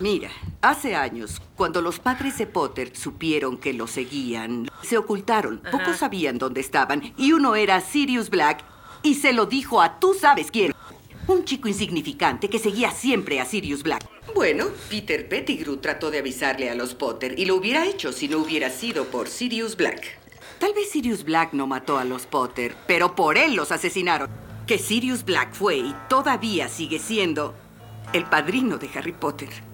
Mira, hace años, cuando los padres de Potter supieron que lo seguían, se ocultaron. Pocos sabían dónde estaban. Y uno era Sirius Black y se lo dijo a tú sabes quién. Un chico insignificante que seguía siempre a Sirius Black. Bueno, Peter Pettigrew trató de avisarle a los Potter y lo hubiera hecho si no hubiera sido por Sirius Black. Tal vez Sirius Black no mató a los Potter, pero por él los asesinaron. Que Sirius Black fue y todavía sigue siendo el padrino de Harry Potter.